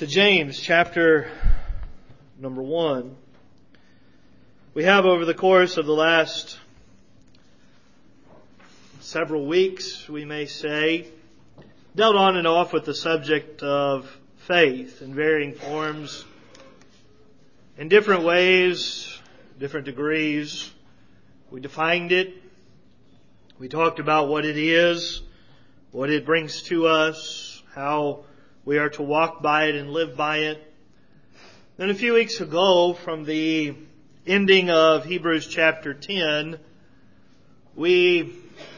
to James chapter number 1. We have over the course of the last several weeks, we may say, dealt on and off with the subject of faith in varying forms, in different ways, different degrees. We defined it. We talked about what it is, what it brings to us, how we are to walk by it and live by it. Then a few weeks ago, from the ending of Hebrews chapter 10, we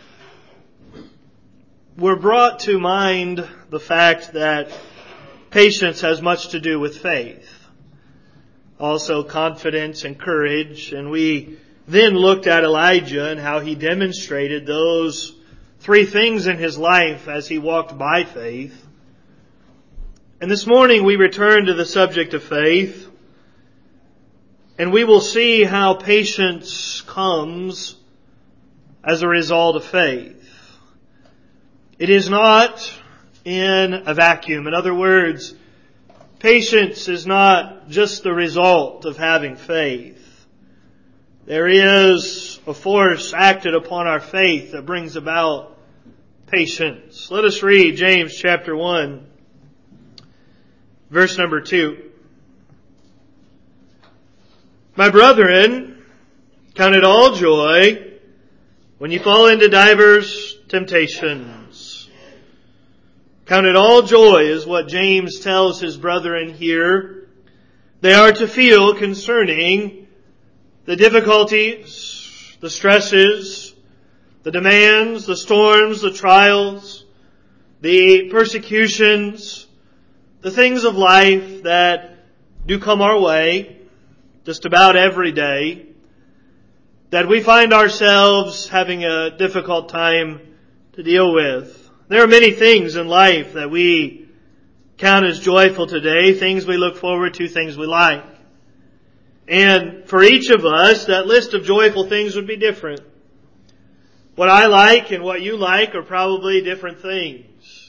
were brought to mind the fact that patience has much to do with faith. Also confidence and courage. And we then looked at Elijah and how he demonstrated those three things in his life as he walked by faith. And this morning we return to the subject of faith, and we will see how patience comes as a result of faith. It is not in a vacuum. In other words, patience is not just the result of having faith. There is a force acted upon our faith that brings about patience. Let us read James chapter 1. Verse number 2. My brethren, count it all joy when you fall into divers temptations. Count it all joy is what James tells his brethren here. They are to feel concerning the difficulties, the stresses, the demands, the storms, the trials, the persecutions, the things of life that do come our way just about every day, that we find ourselves having a difficult time to deal with. There are many things in life that we count as joyful today, things we look forward to, things we like. And for each of us, that list of joyful things would be different. What I like and what you like are probably different things.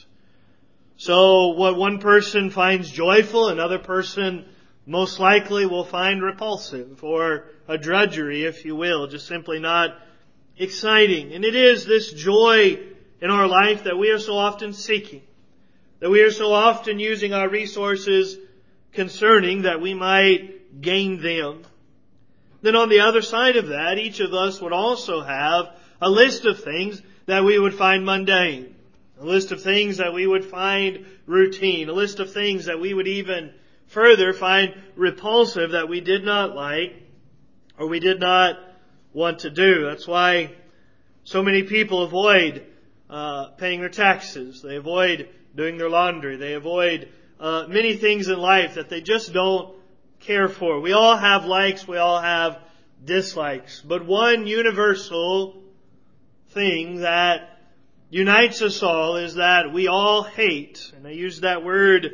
So what one person finds joyful, another person most likely will find repulsive, or a drudgery, if you will, just simply not exciting. And it is this joy in our life that we are so often seeking, that we are so often using our resources concerning that we might gain them. Then on the other side of that, each of us would also have a list of things that we would find mundane. A list of things that we would find routine. A list of things that we would even further find repulsive that we did not like or we did not want to do. That's why so many people avoid paying their taxes. They avoid doing their laundry. They avoid many things in life that they just don't care for. We all have likes. We all have dislikes. But one universal thing that unites us all is that we all hate, and I use that word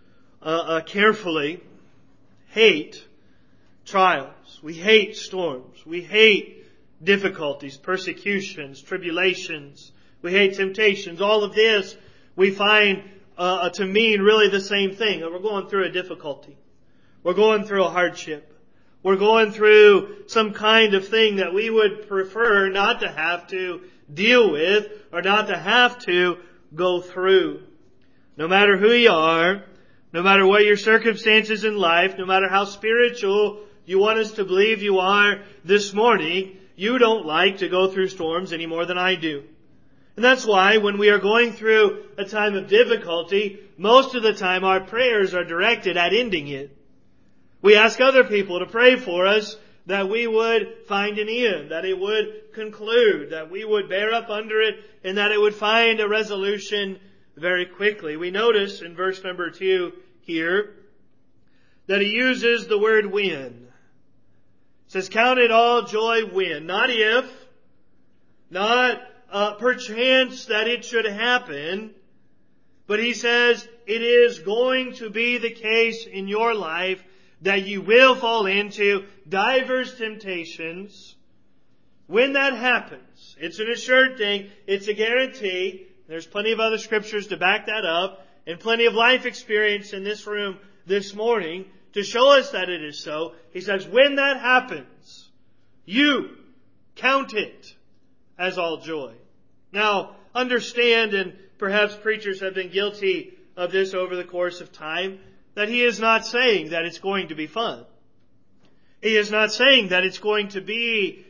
carefully, hate trials. We hate storms. We hate difficulties, persecutions, tribulations. We hate temptations. All of this we find to mean really the same thing. We're going through a difficulty. We're going through a hardship. We're going through some kind of thing that we would prefer not to have to deal with or not to have to go through. No matter who you are, no matter what your circumstances in life, no matter how spiritual you want us to believe you are this morning, you don't like to go through storms any more than I do. And that's why when we are going through a time of difficulty, most of the time our prayers are directed at ending it. We ask other people to pray for us that we would find an end, that it would conclude, that we would bear up under it, and that it would find a resolution very quickly. We notice in verse number 2 here that he uses the word when. It says, count it all joy when. Not if, not perchance that it should happen, but he says it is going to be the case in your life that you will fall into divers temptations. When that happens, it's an assured thing, it's a guarantee. There's plenty of other scriptures to back that up, and plenty of life experience in this room this morning to show us that it is so. He says, when that happens, you count it as all joy. Now, understand, and perhaps preachers have been guilty of this over the course of time, that he is not saying that it's going to be fun. He is not saying that it's going to be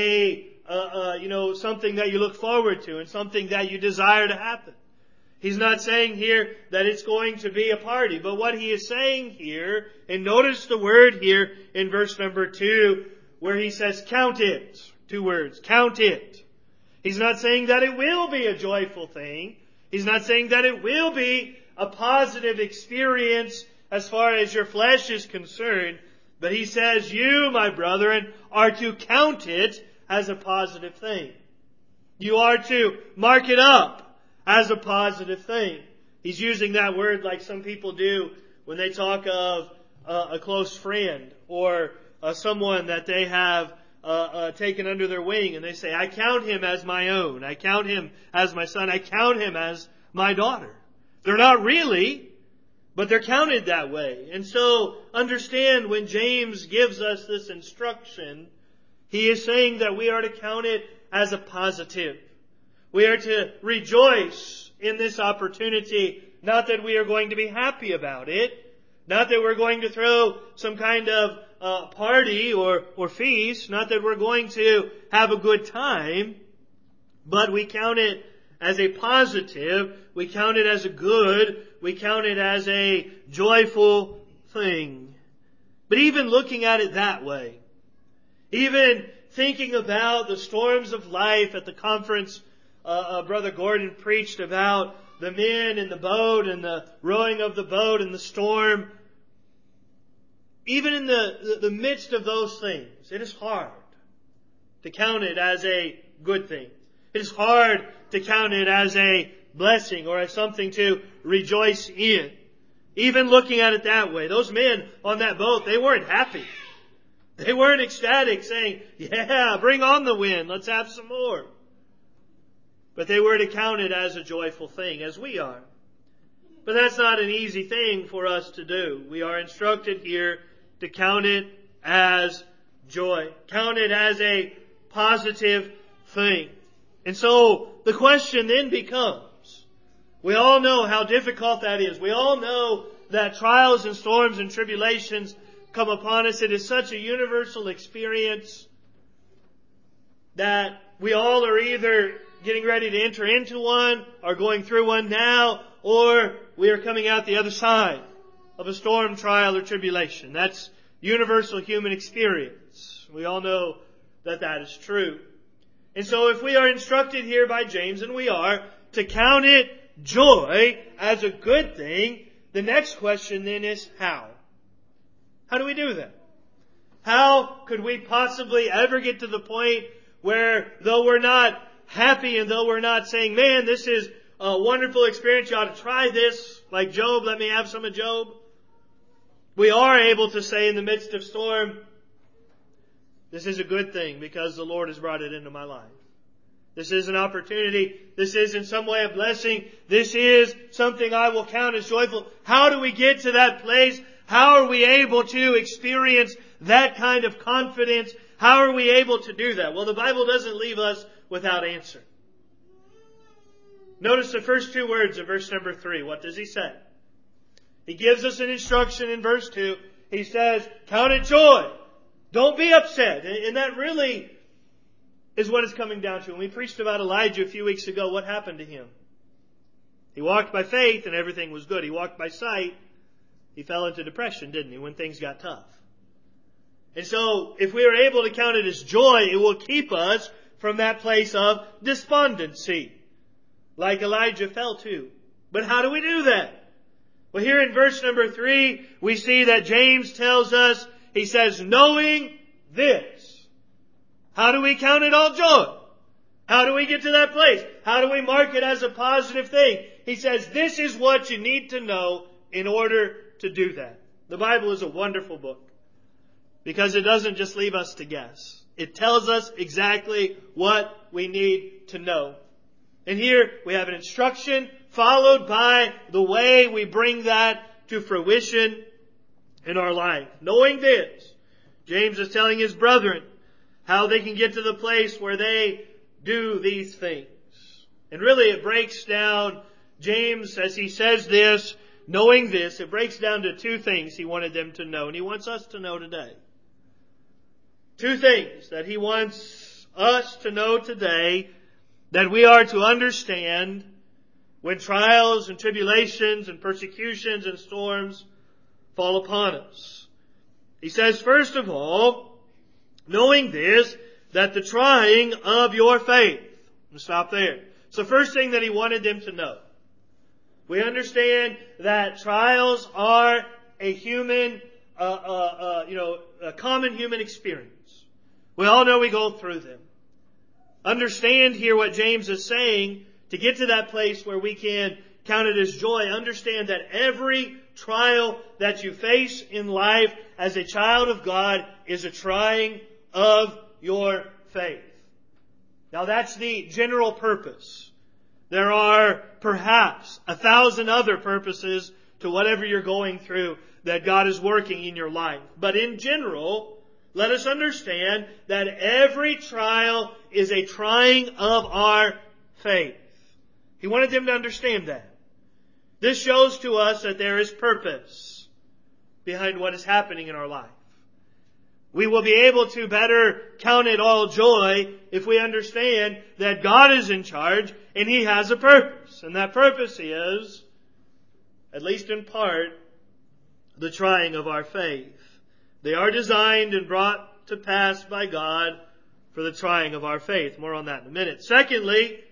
something that you look forward to and something that you desire to happen. He's not saying here that it's going to be a party. But what he is saying here, and notice the word here in verse number 2, where he says, count it. 2 words, count it. He's not saying that it will be a joyful thing. He's not saying that it will be a positive experience as far as your flesh is concerned. But he says, you, my brethren, are to count it as a positive thing. You are to mark it up as a positive thing. He's using that word like some people do when they talk of a close friend or someone that they have taken under their wing, and they say, I count him as my own. I count him as my son. I count him as my daughter. They're not really, but they're counted that way. And so understand, when James gives us this instruction, he is saying that we are to count it as a positive. We are to rejoice in this opportunity, not that we are going to be happy about it, not that we're going to throw some kind of party or feast, not that we're going to have a good time, but we count it as a positive, we count it as a good, we count it as a joyful thing. But even looking at it that way, even thinking about the storms of life at the conference, Brother Gordon preached about the men in the boat and the rowing of the boat and the storm. Even in the midst of those things, it is hard to count it as a good thing. It is hard to count it as a blessing or as something to rejoice in. Even looking at it that way, those men on that boat, they weren't happy. They weren't ecstatic saying, yeah, bring on the wind, let's have some more. But they were to count it as a joyful thing, as we are. But that's not an easy thing for us to do. We are instructed here to count it as joy. Count it as a positive thing. And so the question then becomes, we all know how difficult that is. We all know that trials and storms and tribulations come upon us. It is such a universal experience that we all are either getting ready to enter into one, or going through one now, or we are coming out the other side of a storm, trial, or tribulation. That's universal human experience. We all know that that is true. And so if we are instructed here by James, and we are, to count it joy as a good thing, the next question then is how? How do we do that? How could we possibly ever get to the point where, though we're not happy and though we're not saying, man, this is a wonderful experience, you ought to try this, like Job, let me have some of Job, we are able to say in the midst of storm, this is a good thing because the Lord has brought it into my life. This is an opportunity. This is in some way a blessing. This is something I will count as joyful. How do we get to that place? How are we able to experience that kind of confidence? How are we able to do that? Well, the Bible doesn't leave us without answer. Notice the first 2 words of verse number 3. What does he say? He gives us an instruction in verse 2. He says, count it joy. Don't be upset. And that really is what it's coming down to. When we preached about Elijah a few weeks ago, what happened to him? He walked by faith and everything was good. He walked by sight. He fell into depression, didn't he, when things got tough. And so, if we are able to count it as joy, it will keep us from that place of despondency, like Elijah fell to. But how do we do that? Well, here in verse number 3, we see that James tells us, he says, knowing this. How do we count it all joy? How do we get to that place? How do we mark it as a positive thing? He says, this is what you need to know in order to do that. The Bible is a wonderful book because it doesn't just leave us to guess. It tells us exactly what we need to know. And here we have an instruction followed by the way we bring that to fruition. in our life. Knowing this, James is telling his brethren how they can get to the place where they do these things. And really it breaks down, James, as he says this, knowing this, it breaks down to two things he wanted them to know, and he wants us to know today. Two things that he wants us to know today that we are to understand when trials and tribulations and persecutions and storms fall upon us. He says, first of all, knowing this, that the trying of your faith. I'll stop there. So first thing that he wanted them to know. We understand that trials are a human, a common human experience. We all know we go through them. Understand here what James is saying to get to that place where we can count it as joy. Understand that every trial that you face in life as a child of God is a trying of your faith. Now that's the general purpose. There are perhaps 1,000 other purposes to whatever you're going through that God is working in your life. But in general, let us understand that every trial is a trying of our faith. He wanted them to understand that. This shows to us that there is purpose behind what is happening in our life. We will be able to better count it all joy if we understand that God is in charge and He has a purpose. And that purpose is, at least in part, the trying of our faith. They are designed and brought to pass by God for the trying of our faith. More on that in a minute. Secondly,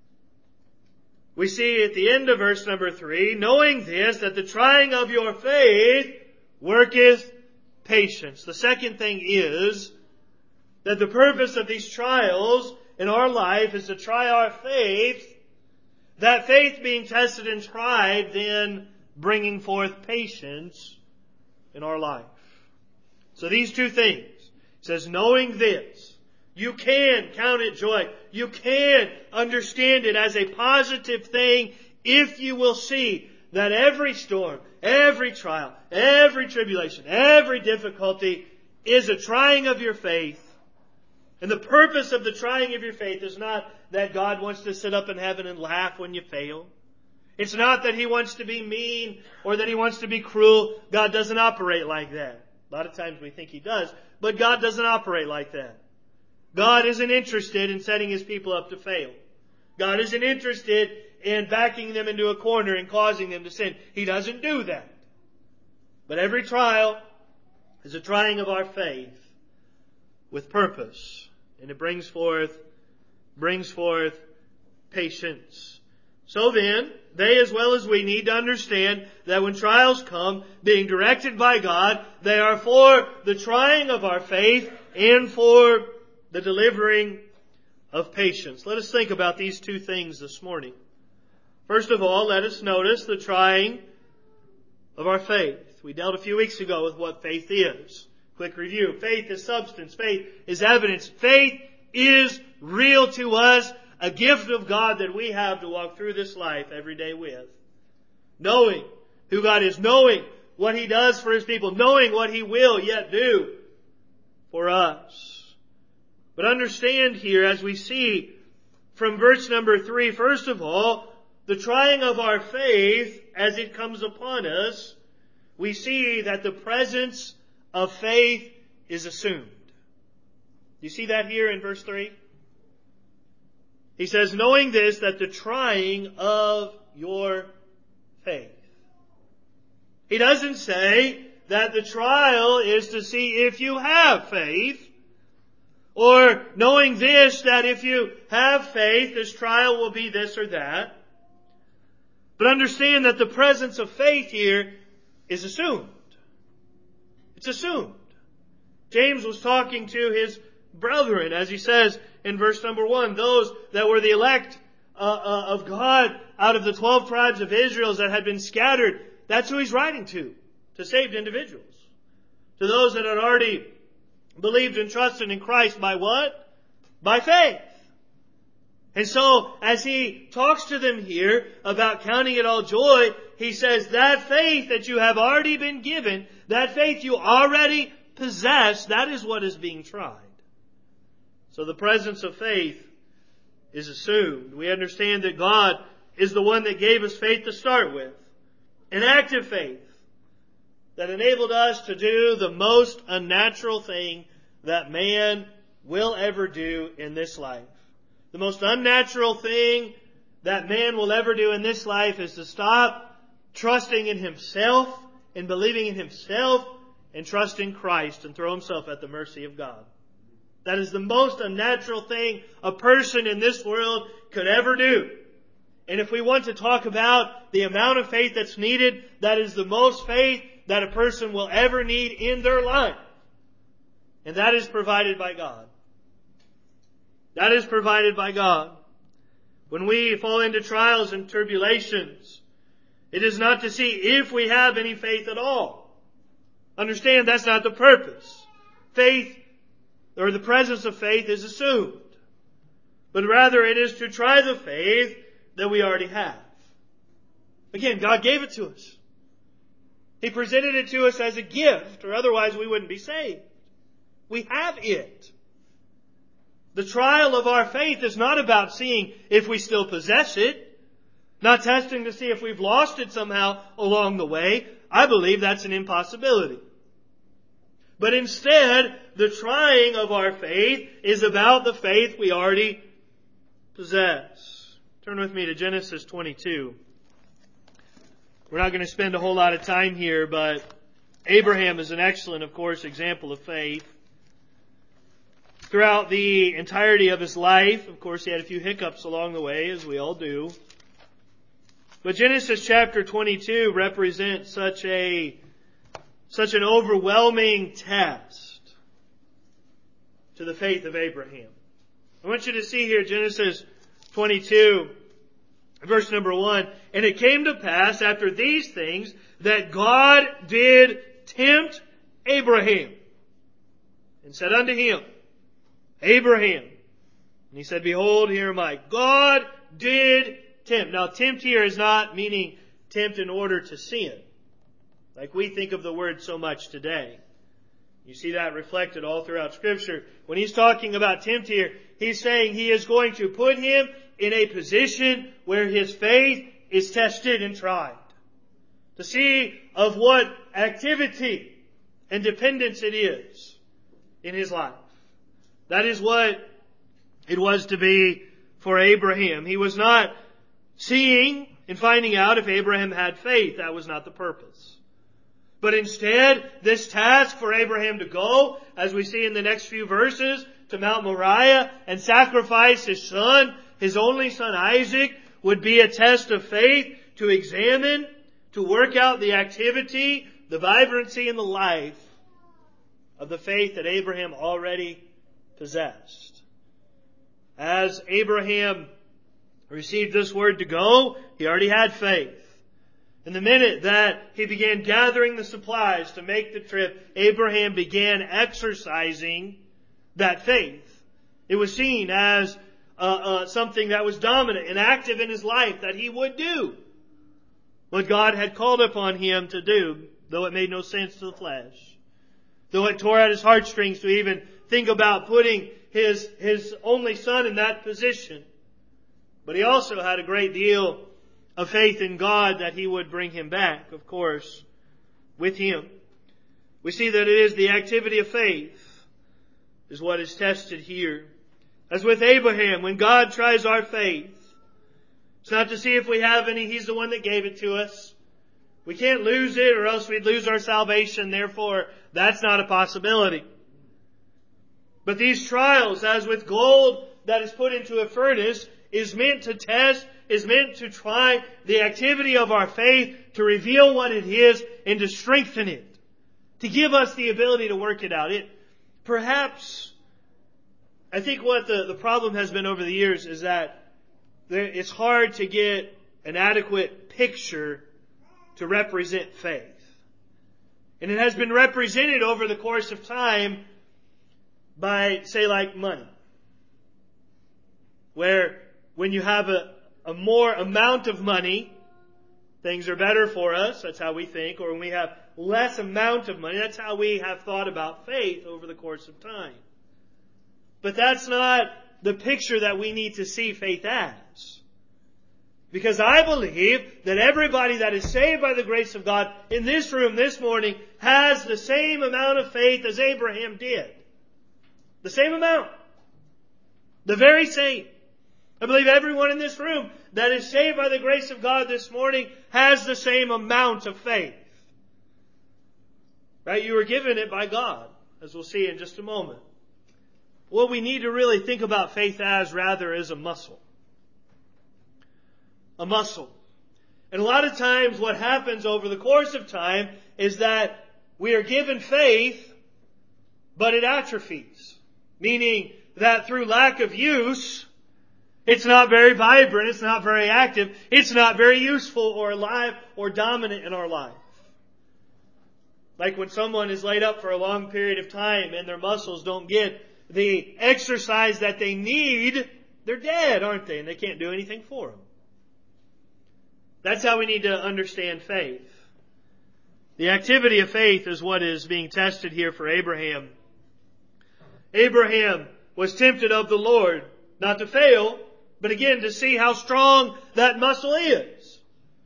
we see at the end of verse number 3, knowing this, that the trying of your faith worketh patience. The second thing is that the purpose of these trials in our life is to try our faith. That faith being tested and tried, then bringing forth patience in our life. So these two things. It says, knowing this, you can count it joy. You can understand it as a positive thing if you will see that every storm, every trial, every tribulation, every difficulty is a trying of your faith. And the purpose of the trying of your faith is not that God wants to sit up in heaven and laugh when you fail. It's not that He wants to be mean or that He wants to be cruel. God doesn't operate like that. A lot of times we think He does, but God doesn't operate like that. God isn't interested in setting His people up to fail. God isn't interested in backing them into a corner and causing them to sin. He doesn't do that. But every trial is a trying of our faith with purpose. And it brings forth patience. So then, they as well as we need to understand that when trials come, being directed by God, they are for the trying of our faith and for the delivering of patience. Let us think about these two things this morning. First of all, let us notice the trying of our faith. We dealt a few weeks ago with what faith is. Quick review. Faith is substance. Faith is evidence. Faith is real to us, a gift of God that we have to walk through this life every day with. Knowing who God is, knowing what He does for His people, knowing what He will yet do for us. But understand here, as we see from verse number 3, first of all, the trying of our faith as it comes upon us, we see that the presence of faith is assumed. You see that here in verse 3? He says, knowing this, that the trying of your faith. He doesn't say that the trial is to see if you have faith, or knowing this, that if you have faith, this trial will be this or that. But understand that the presence of faith here is assumed. It's assumed. James was talking to his brethren, as he says in verse number 1, those that were the elect of God out of the 12 tribes of Israel that had been scattered. That's who he's writing to saved individuals. To those that had already believed and trusted in Christ by what? By faith. And so, as he talks to them here about counting it all joy, he says that faith that you have already been given, that faith you already possess, that is what is being tried. So the presence of faith is assumed. We understand that God is the one that gave us faith to start with. An active faith that enabled us to do the most unnatural thing that man will ever do in this life. The most unnatural thing that man will ever do in this life is to stop trusting in himself and believing in himself and trust in Christ and throw himself at the mercy of God. That is the most unnatural thing a person in this world could ever do. And if we want to talk about the amount of faith that's needed, that is the most faith that a person will ever need in their life. And that is provided by God. That is provided by God. When we fall into trials and tribulations, it is not to see if we have any faith at all. Understand, that's not the purpose. Faith, or the presence of faith, is assumed. But rather it is to try the faith that we already have. Again, God gave it to us. He presented it to us as a gift, or otherwise we wouldn't be saved. We have it. The trial of our faith is not about seeing if we still possess it, not testing to see if we've lost it somehow along the way. I believe that's an impossibility. But instead, the trying of our faith is about the faith we already possess. Turn with me to Genesis 22. We're not going to spend a whole lot of time here, but Abraham is an excellent, of course, example of faith. Throughout the entirety of his life, of course, he had a few hiccups along the way, as we all do. But Genesis chapter 22 represents such an overwhelming test to the faith of Abraham. I want you to see here Genesis 22, verse number 1. And it came to pass after these things that God did tempt Abraham and said unto him, Abraham. And he said, Behold, here am I. God did tempt. Now, tempt here is not meaning tempt in order to sin, like we think of the word so much today. You see that reflected all throughout Scripture. When he's talking about tempt here, he's saying he is going to put him in a position where his faith is tested and tried, to see of what activity and dependence it is in his life. That is what it was to be for Abraham. He was not seeing and finding out if Abraham had faith. That was not the purpose. But instead, this task for Abraham to go, as we see in the next few verses, to Mount Moriah and sacrifice his son, his only son Isaac, would be a test of faith to examine, to work out the activity, the vibrancy, and the life of the faith that Abraham already possessed. As Abraham received this word to go, he already had faith. And the minute that he began gathering the supplies to make the trip, Abraham began exercising that faith. It was seen as something that was dominant and active in his life, that he would do what God had called upon him to do, though it made no sense to the flesh. Though it tore at his heartstrings to even think about putting his only son in that position. But he also had a great deal of faith in God that he would bring him back, of course, with him. We see that it is the activity of faith is what is tested here. As with Abraham, when God tries our faith, it's not to see if we have any. He's the one that gave it to us. We can't lose it or else we'd lose our salvation. Therefore, that's not a possibility. But these trials, as with gold that is put into a furnace, is meant to test, is meant to try the activity of our faith, to reveal what it is and to strengthen it, to give us the ability to work it out. Perhaps, I think what the problem has been over the years is that it's hard to get an adequate picture to represent faith. And it has been represented over the course of time by, say, like money. Where when you have a more amount of money, things are better for us. That's how we think. Or when we have less amount of money, that's how we have thought about faith over the course of time. But that's not the picture that we need to see faith as. Because I believe that everybody that is saved by the grace of God in this room this morning has the same amount of faith as Abraham did. The same amount. The very same. I believe everyone in this room that is saved by the grace of God this morning has the same amount of faith. Right? You were given it by God, as we'll see in just a moment. What we need to really think about faith as, rather, is a muscle. A muscle. And a lot of times what happens over the course of time is that we are given faith, but it atrophies. Meaning that through lack of use, it's not very vibrant, it's not very active, it's not very useful or alive or dominant in our life. Like when someone is laid up for a long period of time and their muscles don't get the exercise that they need, they're dead, aren't they? And they can't do anything for them. That's how we need to understand faith. The activity of faith is what is being tested here for Abraham. Abraham was tempted of the Lord, not to fail, but again to see how strong that muscle is.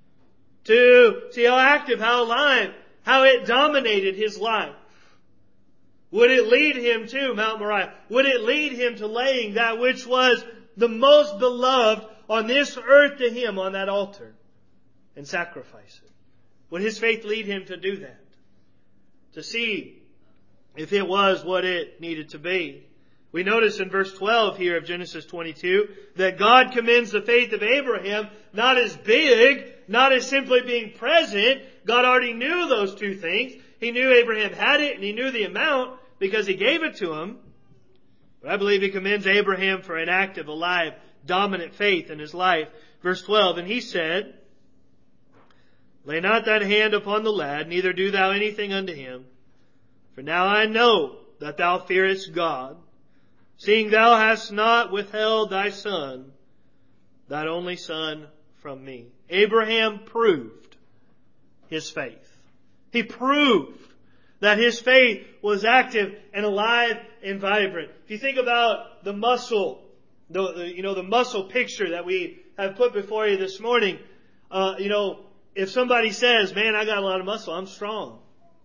To see how active, how alive, how it dominated his life. Would it lead him to Mount Moriah? Would it lead him to laying that which was the most beloved on this earth to him on that altar and sacrifice it? Would his faith lead him to do that? To see if it was what it needed to be. We notice in verse 12 here of Genesis 22 that God commends the faith of Abraham not as big, not as simply being present. God already knew those two things. He knew Abraham had it and he knew the amount because he gave it to him. But I believe he commends Abraham for an active, alive, dominant faith in his life. Verse 12, and he said, lay not thine hand upon the lad, neither do thou anything unto him. For now I know that thou fearest God, seeing thou hast not withheld thy son, thine only son, from me. Abraham proved his faith. He proved that his faith was active and alive and vibrant. If you think about the muscle, the muscle picture that we have put before you this morning, if somebody says, man, I got a lot of muscle, I'm strong.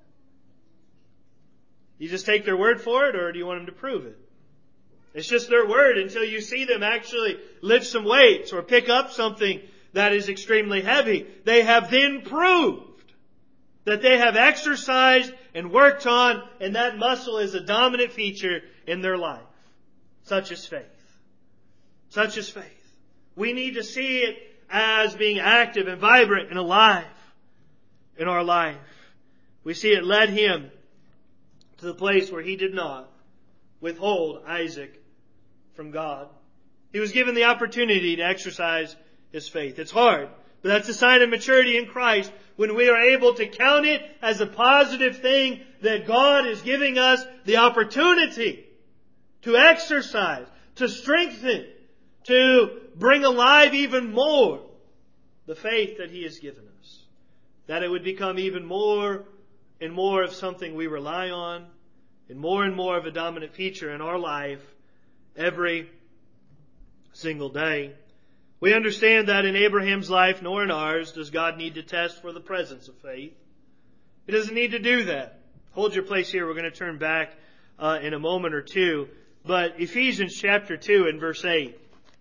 You just take their word for it, or do you want them to prove it? It's just their word until you see them actually lift some weights or pick up something that is extremely heavy. They have then proved that they have exercised and worked on, and that muscle is a dominant feature in their life. Such is faith. Such is faith. We need to see it as being active and vibrant and alive in our life. We see it led him to the place where he did not withhold Isaac from God. He was given the opportunity to exercise his faith. It's hard, but that's a sign of maturity in Christ when we are able to count it as a positive thing that God is giving us the opportunity to exercise, to strengthen, to bring alive even more the faith that He has given us. That it would become even more and more of something we rely on and more of a dominant feature in our life every single day. We understand that in Abraham's life, nor in ours, does God need to test for the presence of faith. He doesn't need to do that. Hold your place here. We're going to turn back in a moment or two. But Ephesians chapter 2 and verse 8.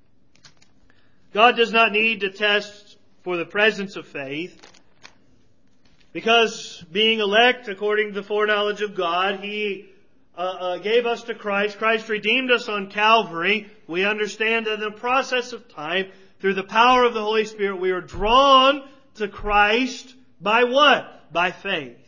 God does not need to test for the presence of faith, because being elect according to the foreknowledge of God, He gave us to Christ. Christ redeemed us on Calvary. We understand that in the process of time, through the power of the Holy Spirit, we are drawn to Christ by what? By faith.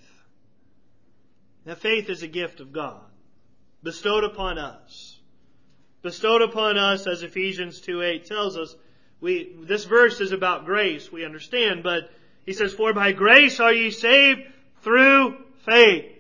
That faith is a gift of God, bestowed upon us. Bestowed upon us, as Ephesians 2:8 tells us. This verse is about grace, we understand, but he says, for by grace are ye saved through faith.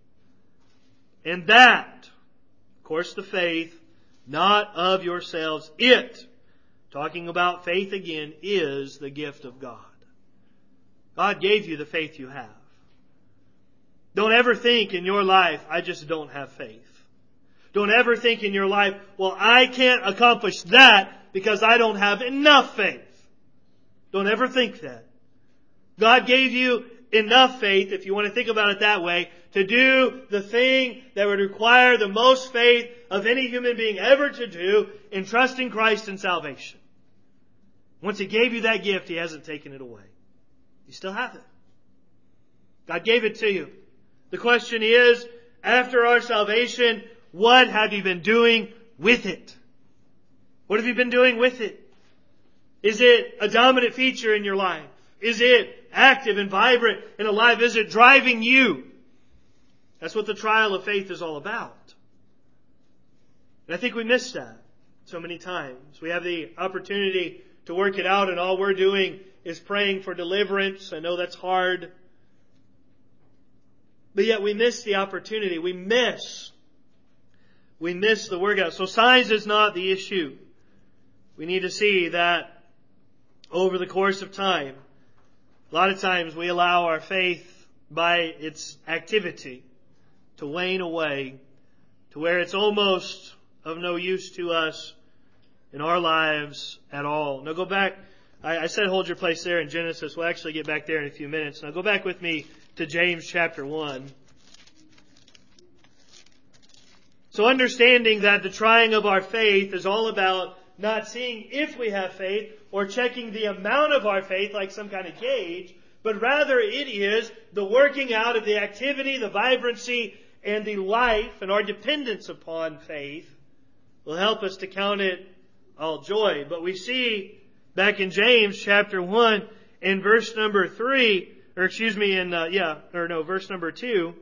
And that, of course, the faith, not of yourselves, it talking about faith again, is the gift of God. God gave you the faith you have. Don't ever think in your life, I just don't have faith. Don't ever think in your life, well, I can't accomplish that because I don't have enough faith. Don't ever think that. God gave you enough faith, if you want to think about it that way, to do the thing that would require the most faith of any human being ever to do in trusting Christ and salvation. Once He gave you that gift, He hasn't taken it away. You still have it. God gave it to you. The question is, after our salvation, what have you been doing with it? What have you been doing with it? Is it a dominant feature in your life? Is it active and vibrant and alive? Is it driving you? That's what the trial of faith is all about. And I think we miss that so many times. We have the opportunity to work it out, and all we're doing is praying for deliverance. I know that's hard. But yet we miss the opportunity. We miss the workout. So size is not the issue. We need to see that over the course of time, a lot of times we allow our faith by its activity to wane away to where it's almost of no use to us in our lives at all. Now go back. I said hold your place there in Genesis. We'll actually get back there in a few minutes. Now go back with me to James chapter 1. So understanding that the trying of our faith is all about not seeing if we have faith or checking the amount of our faith like some kind of gauge, but rather it is the working out of the activity, the vibrancy, and the life and our dependence upon faith will help us to count it all joy. But we see back in James chapter 1 in verse number 3, verse number 2,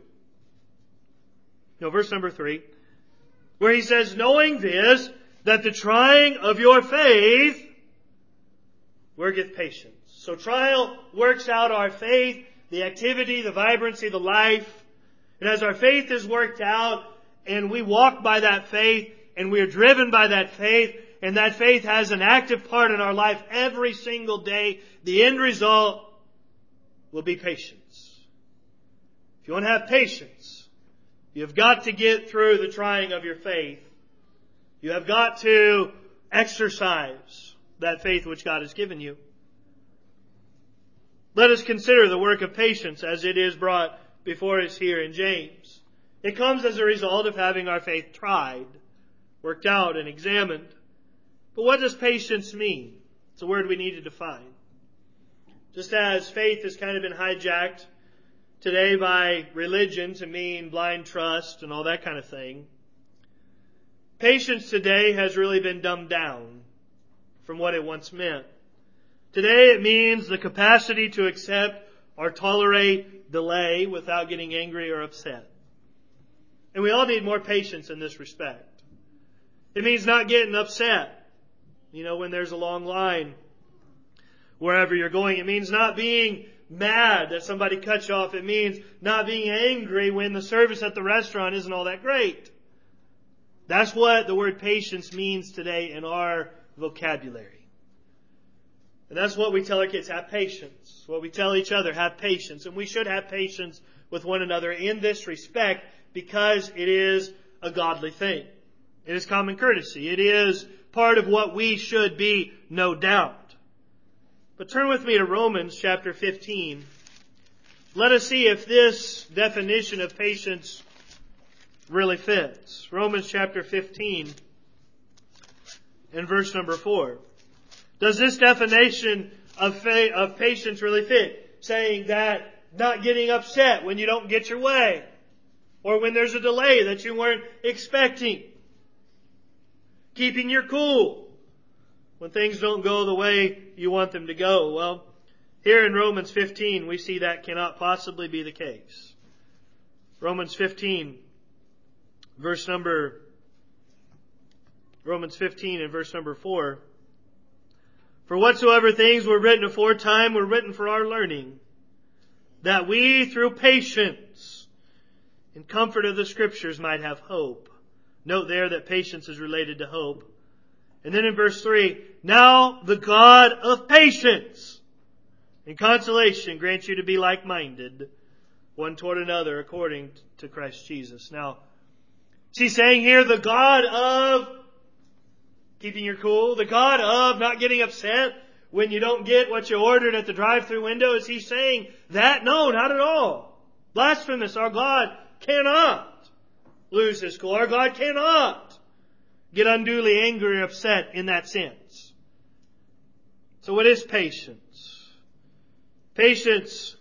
verse number 3, where he says, knowing this, that the trying of your faith worketh patience. So trial works out our faith, the activity, the vibrancy, the life. And as our faith is worked out, and we walk by that faith, and we are driven by that faith, and that faith has an active part in our life every single day, the end result will be patience. If you want to have patience, you've got to get through the trying of your faith. You have got to exercise that faith which God has given you. Let us consider the work of patience as it is brought before us here in James. It comes as a result of having our faith tried, worked out, and examined. But what does patience mean? It's a word we need to define. Just as faith has kind of been hijacked today by religion to mean blind trust and all that kind of thing, patience today has really been dumbed down from what it once meant. Today it means the capacity to accept or tolerate delay without getting angry or upset. And we all need more patience in this respect. It means not getting upset, when there's a long line wherever you're going. It means not being mad that somebody cut you off. It means not being angry when the service at the restaurant isn't all that great. That's what the word patience means today in our vocabulary. And that's what we tell our kids, have patience. What we tell each other, have patience. And we should have patience with one another in this respect because it is a godly thing. It is common courtesy. It is part of what we should be, no doubt. But turn with me to Romans chapter 15. Let us see if this definition of patience really fits. Romans chapter 15 and verse number 4. Does this definition of patience really fit? Saying that not getting upset when you don't get your way, or when there's a delay that you weren't expecting. Keeping your cool when things don't go the way you want them to go. Well, here in Romans 15, we see that cannot possibly be the case. Romans 15 and verse number 4. For whatsoever things were written aforetime were written for our learning, that we through patience and comfort of the Scriptures might have hope. Note there that patience is related to hope. And then in verse 3, Now the God of patience and consolation grant you to be like-minded, one toward another, according to Christ Jesus. Now, she's saying here, the God of keeping your cool, the God of not getting upset when you don't get what you ordered at the drive-thru window. Is He saying that? No, not at all. Blasphemous. Our God cannot lose His cool. Our God cannot get unduly angry or upset in that sense. So what is patience? Patience,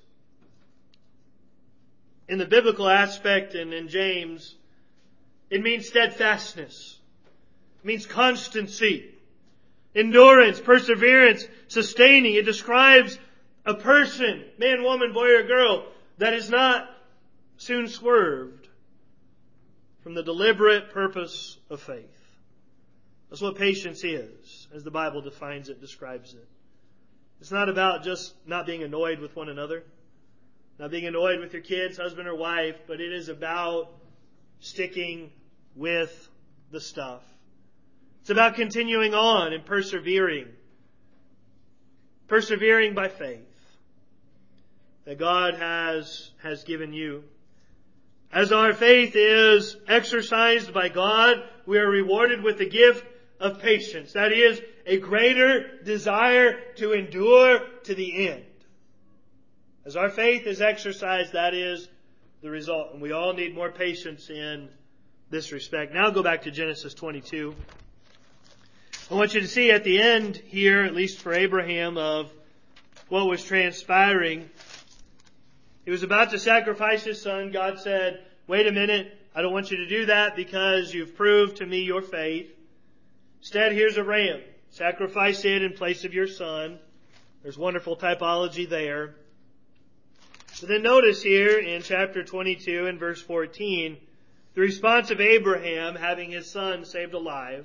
in the biblical aspect and in James, it means steadfastness. It means constancy, endurance, perseverance, sustaining. It describes a person, man, woman, boy, or girl, that is not soon swerved from the deliberate purpose of faith. That's what patience is, as the Bible defines it, describes it. It's not about just not being annoyed with one another, not being annoyed with your kids, husband or wife, but it is about sticking with the stuff. It's about continuing on and persevering. Persevering by faith that God has given you. As our faith is exercised by God, we are rewarded with the gift of patience. That is, a greater desire to endure to the end. As our faith is exercised, that is the result. And we all need more patience in this respect. Now go back to Genesis 22. I want you to see at the end here, at least for Abraham, of what was transpiring. He was about to sacrifice his son. God said, wait a minute, I don't want you to do that because you've proved to me your faith. Instead, here's a ram. Sacrifice it in place of your son. There's wonderful typology there. But then notice here in chapter 22 and verse 14, the response of Abraham having his son saved alive.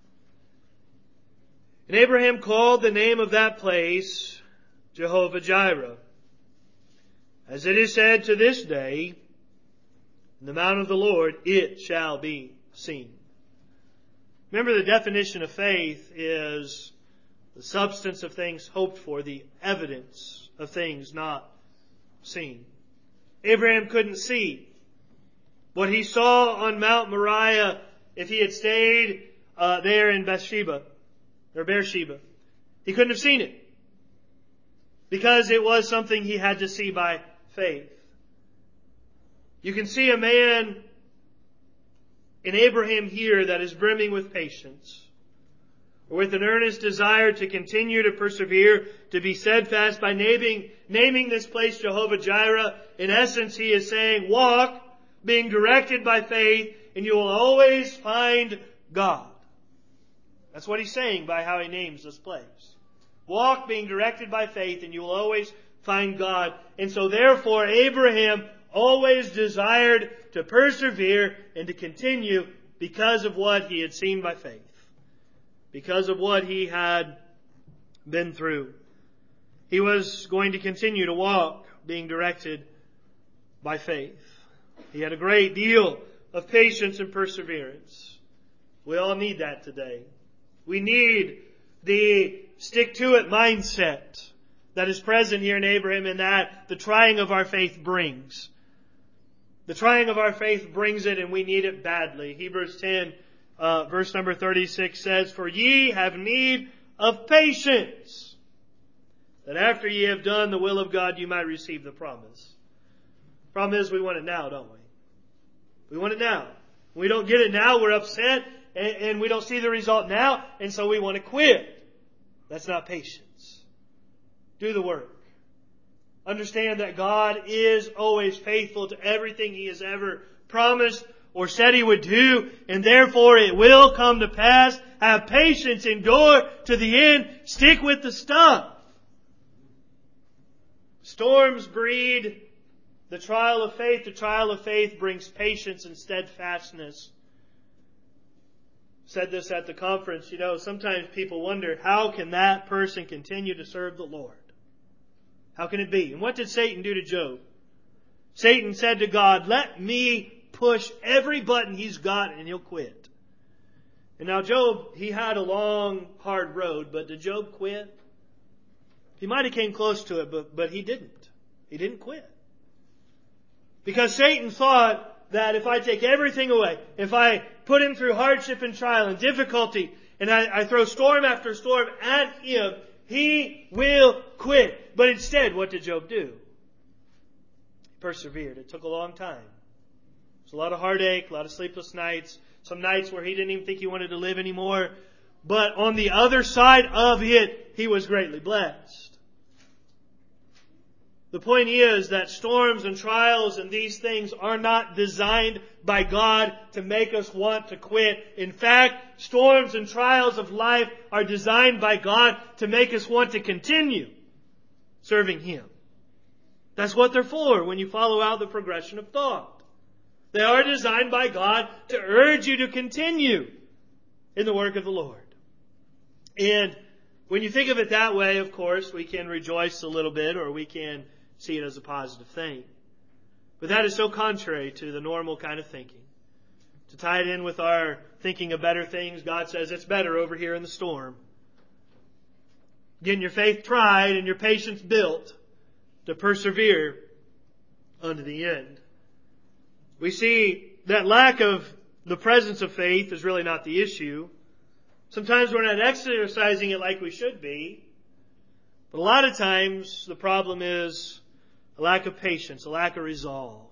And Abraham called the name of that place Jehovah Jireh. As it is said to this day, in the mount of the Lord it shall be seen. Remember, the definition of faith is the substance of things hoped for, the evidence of things not seen. Abraham couldn't see what he saw on Mount Moriah if he had stayed there in Beersheba. He couldn't have seen it because it was something he had to see by faith. You can see a man in Abraham here that is brimming with patience, or with an earnest desire to continue to persevere, to be steadfast by naming this place Jehovah Jireh. In essence, he is saying, walk, being directed by faith, and you will always find God. That's what he's saying by how he names this place. Walk, being directed by faith, and you will always find God. And so therefore, Abraham always desired to persevere and to continue because of what he had seen by faith. Because of what he had been through. He was going to continue to walk, being directed by faith. He had a great deal of patience and perseverance. We all need that today. We need the stick-to-it mindset that is present here in Abraham, and that the trying of our faith brings. The trying of our faith brings it, and we need it badly. Hebrews 10, verse number 36 says, for ye have need of patience, that after ye have done the will of God, you might receive the promise. Problem is, we want it now, don't we? We want it now. When we don't get it now, we're upset, and we don't see the result now, and so we want to quit. That's not patience. Do the work. Understand that God is always faithful to everything He has ever promised or said He would do, and therefore it will come to pass. Have patience, endure to the end, stick with the stuff. Storms breed the trial of faith. The trial of faith brings patience and steadfastness. Said this at the conference. Sometimes people wonder, how can that person continue to serve the Lord? How can it be? And what did Satan do to Job? Satan said to God, let me push every button he's got and he'll quit. And now Job, he had a long, hard road, but did Job quit? He might have came close to it, but he didn't. He didn't quit. Because Satan thought that if I take everything away, if I put him through hardship and trial and difficulty, and I throw storm after storm at him, he will quit. But instead, what did Job do? He persevered. It took a long time. It was a lot of heartache, a lot of sleepless nights, some nights where he didn't even think he wanted to live anymore. But on the other side of it, he was greatly blessed. The point is that storms and trials and these things are not designed by God to make us want to quit. In fact, storms and trials of life are designed by God to make us want to continue serving Him. That's what they're for when you follow out the progression of thought. They are designed by God to urge you to continue in the work of the Lord. And when you think of it that way, of course, we can rejoice a little bit, or we can see it as a positive thing. But that is so contrary to the normal kind of thinking. To tie it in with our thinking of better things, God says it's better over here in the storm. Getting your faith tried and your patience built to persevere unto the end. We see that lack of the presence of faith is really not the issue. Sometimes we're not exercising it like we should be. But a lot of times the problem is a lack of patience, a lack of resolve.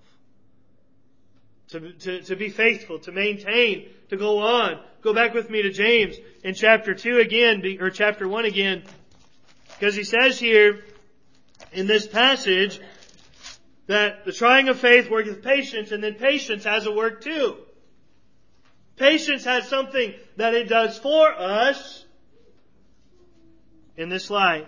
To be faithful, to maintain, to go on. Go back with me to James in chapter 2 again, or chapter 1 again. Because he says here in this passage that the trying of faith worketh patience, and then patience has a work too. Patience has something that it does for us in this life.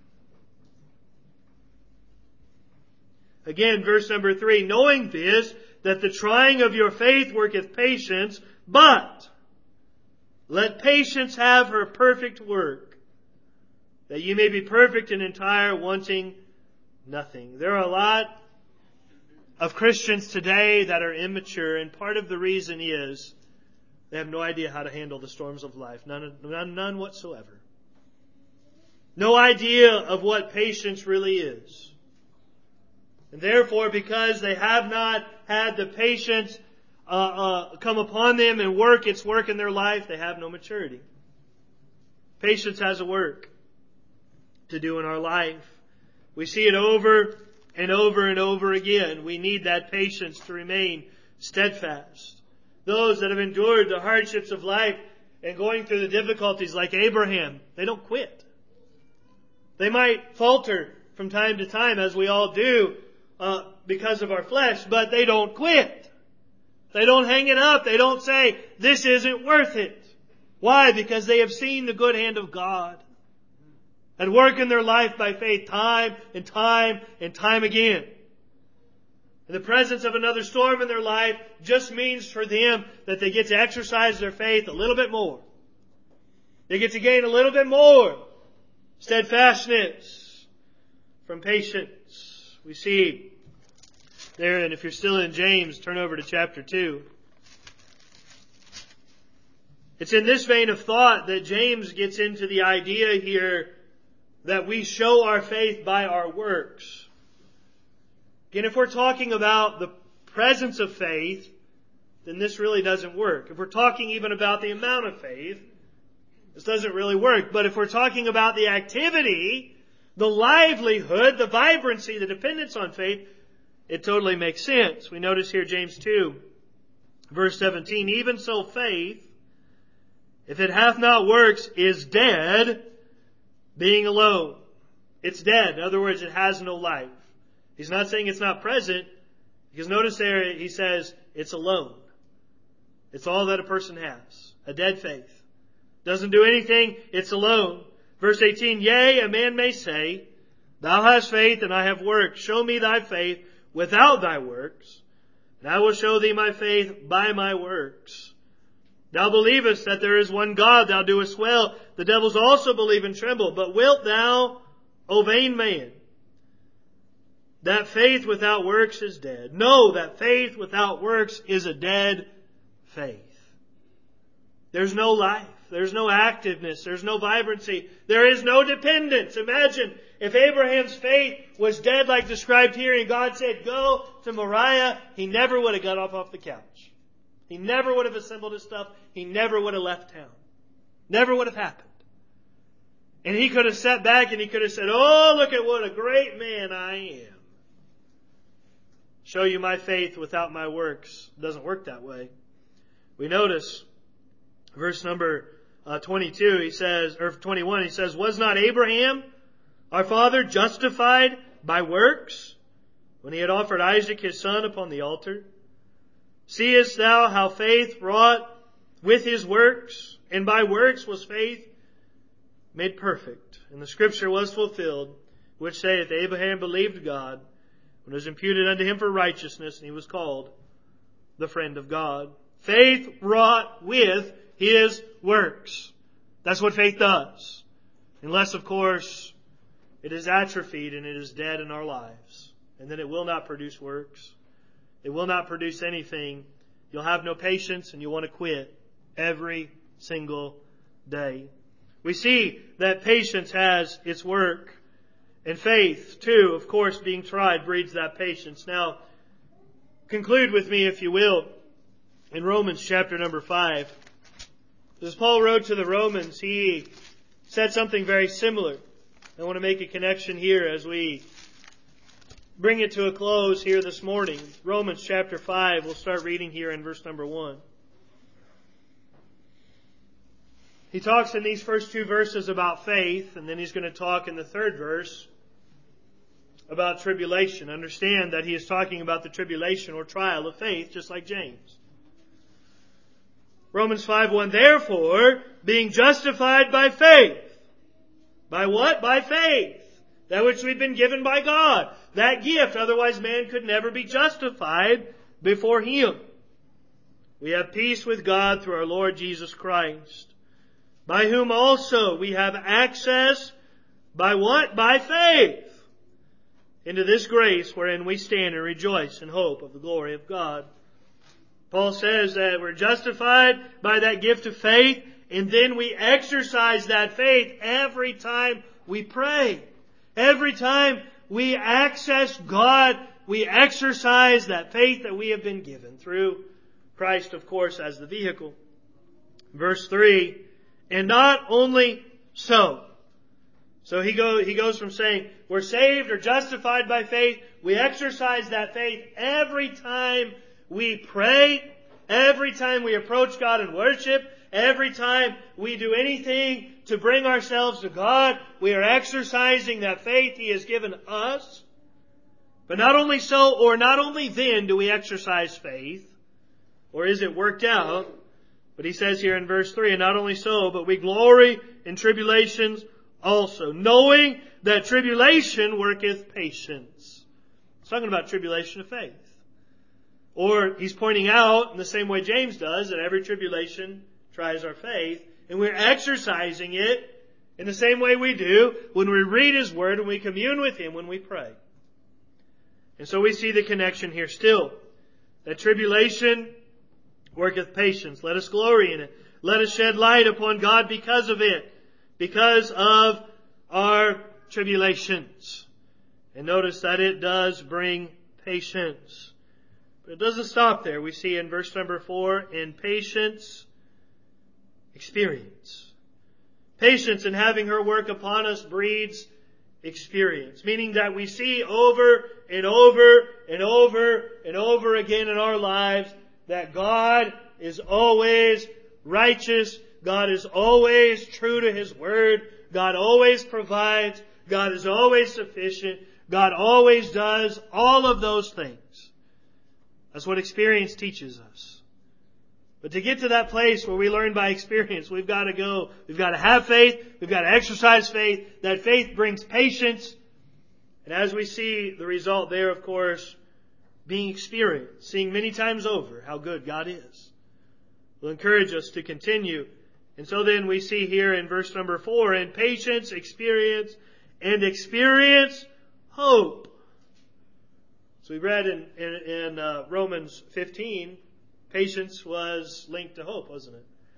Again, verse number 3, knowing this, that the trying of your faith worketh patience, but let patience have her perfect work, that you may be perfect and entire, wanting nothing. There are a lot of Christians today that are immature, and part of the reason is they have no idea how to handle the storms of life. None whatsoever. No idea of what patience really is. And therefore, because they have not had the patience come upon them and work its work in their life, they have no maturity. Patience has a work to do in our life. We see it over and over and over again. We need that patience to remain steadfast. Those that have endured the hardships of life and going through the difficulties like Abraham, they don't quit. They might falter from time to time, as we all do, because of our flesh, but they don't quit. They don't hang it up. They don't say, this isn't worth it. Why? Because they have seen the good hand of God at work in their life by faith time and time and time again. And the presence of another storm in their life just means for them that they get to exercise their faith a little bit more. They get to gain a little bit more steadfastness from patience. We see there, and if you're still in James, turn over to chapter 2. It's in this vein of thought that James gets into the idea here that we show our faith by our works. Again, if we're talking about the presence of faith, then this really doesn't work. If we're talking even about the amount of faith, this doesn't really work. But if we're talking about the activity, the livelihood, the vibrancy, the dependence on faith, it totally makes sense. We notice here James 2, verse 17, even so faith, if it hath not works, is dead, being alone. It's dead. In other words, it has no life. He's not saying it's not present, because notice there he says it's alone. It's all that a person has. A dead faith. Doesn't do anything, it's alone. Verse 18, yea, a man may say, thou hast faith and I have works. Show me thy faith without thy works, and I will show thee my faith by my works. Thou believest that there is one God, thou doest well. The devils also believe and tremble. But wilt thou, O vain man, that faith without works is dead? Know that faith without works is a dead faith. There's no life. There's no activeness. There's no vibrancy. There is no dependence. Imagine if Abraham's faith was dead like described here and God said, go to Moriah, he never would have got off the couch. He never would have assembled his stuff. He never would have left town. Never would have happened. And he could have sat back and he could have said, oh, look at what a great man I am. Show you my faith without my works. It doesn't work that way. We notice verse number 22, he says, or 21, he says, was not Abraham, our father, justified by works when he had offered Isaac his son upon the altar? Seest thou how faith wrought with his works, and by works was faith made perfect? And the scripture was fulfilled, which saith, Abraham believed God, when it was imputed unto him for righteousness, and he was called the friend of God. Faith wrought with his works. That's what faith does. Unless, of course, it is atrophied and it is dead in our lives. And then it will not produce works. It will not produce anything. You'll have no patience and you'll want to quit every single day. We see that patience has its work. And faith, too, of course, being tried breeds that patience. Now, conclude with me, if you will, in Romans chapter number 5. As Paul wrote to the Romans, he said something very similar. I want to make a connection here as we bring it to a close here this morning. Romans chapter 5, we'll start reading here in verse number 1. He talks in these first two verses about faith, and then he's going to talk in the third verse about tribulation. Understand that he is talking about the tribulation or trial of faith, just like James. Romans 5:1, therefore, being justified by faith. By what? By faith. That which we've been given by God. That gift, otherwise man could never be justified before Him. We have peace with God through our Lord Jesus Christ, by whom also we have access, by what? By faith, into this grace wherein we stand and rejoice in hope of the glory of God. Paul says that we're justified by that gift of faith, and then we exercise that faith every time we pray. Every time we access God, we exercise that faith that we have been given through Christ, of course, as the vehicle. Verse 3, and not only so. So he goes from saying we're saved or justified by faith. We exercise that faith every time we pray, every time we approach God in worship, every time we do anything to bring ourselves to God. We are exercising that faith He has given us. But not only so, or not only then do we exercise faith, or is it worked out, but he says here in verse 3, and not only so, but we glory in tribulations also, knowing that tribulation worketh patience. He's talking about tribulation of faith. Or he's pointing out, in the same way James does, that every tribulation tries our faith, and we're exercising it in the same way we do when we read His Word and we commune with Him when we pray. And so we see the connection here still, that tribulation worketh patience. Let us glory in it. Let us shed light upon God because of it, because of our tribulations. And notice that it does bring patience. But it doesn't stop there. We see in verse number 4, in patience, experience. Patience in having her work upon us breeds experience. Meaning that we see over and over and over and over again in our lives that God is always righteous. God is always true to His Word. God always provides. God is always sufficient. God always does all of those things. That's what experience teaches us. But to get to that place where we learn by experience, we've got to go. We've got to have faith. We've got to exercise faith. That faith brings patience. And as we see the result there, of course, being experienced, seeing many times over how good God is, will encourage us to continue. And so then we see here in verse number 4, in patience, experience, and experience, hope. So we read in Romans 15, patience was linked to hope, wasn't it?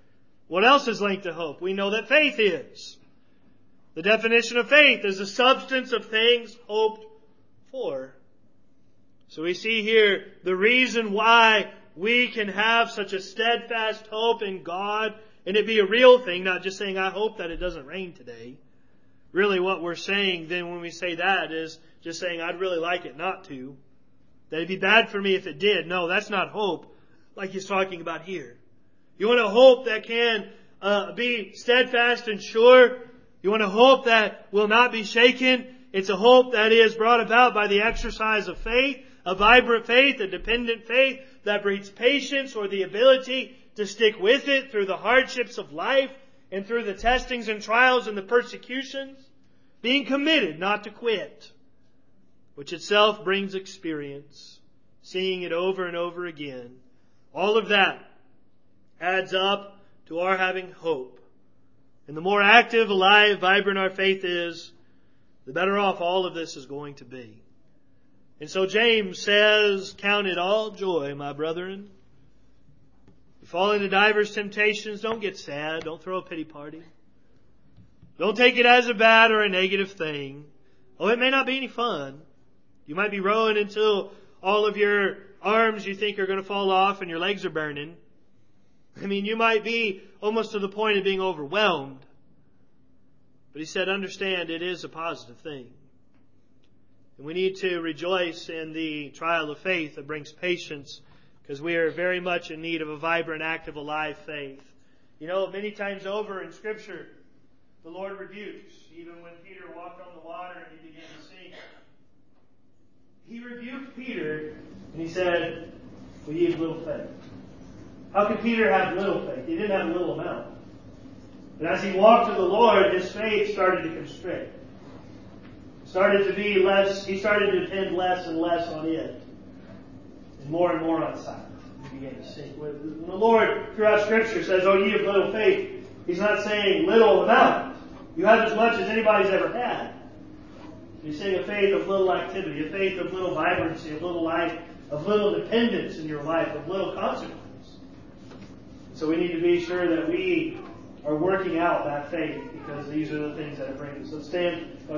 What else is linked to hope? We know that faith is. The definition of faith is the substance of things hoped for. So we see here the reason why we can have such a steadfast hope in God, and it be a real thing, not just saying, I hope that it doesn't rain today. Really what we're saying then when we say that is just saying, I'd really like it not to. That it'd be bad for me if it did. No, that's not hope like he's talking about here. You want a hope that can be steadfast and sure. You want a hope that will not be shaken. It's a hope that is brought about by the exercise of faith, a vibrant faith, a dependent faith that breeds patience or the ability to stick with it through the hardships of life and through the testings and trials and the persecutions. Being committed not to quit, which itself brings experience, seeing it over and over again. All of that adds up to our having hope. And the more active, alive, vibrant our faith is, the better off all of this is going to be. And so James says, count it all joy, my brethren. You fall into divers temptations, don't get sad, don't throw a pity party. Don't take it as a bad or a negative thing. Oh, it may not be any fun. You might be rowing until all of your arms you think are going to fall off and your legs are burning. I mean, you might be almost to the point of being overwhelmed. But he said, understand it is a positive thing. And we need to rejoice in the trial of faith that brings patience, because we are very much in need of a vibrant, active, alive faith. You know, many times over in Scripture, the Lord rebukes. Even when Peter walked on the water and he began to sink, He rebuked Peter and He said, "Will ye have little faith?" How could Peter have little faith? He didn't have a little amount. But as he walked to the Lord, his faith started to constrict. Started to be less. He started to depend less and less on it, and more on sight. He began to sink. When the Lord, throughout Scripture, says, "Oh, ye of little faith," He's not saying little amount. You have as much as anybody's ever had. He's saying a faith of little activity, a faith of little vibrancy, of little life, of little dependence in your life, of little consequence. So we need to be sure that we are working out that faith, because these are the things that it brings. So stand.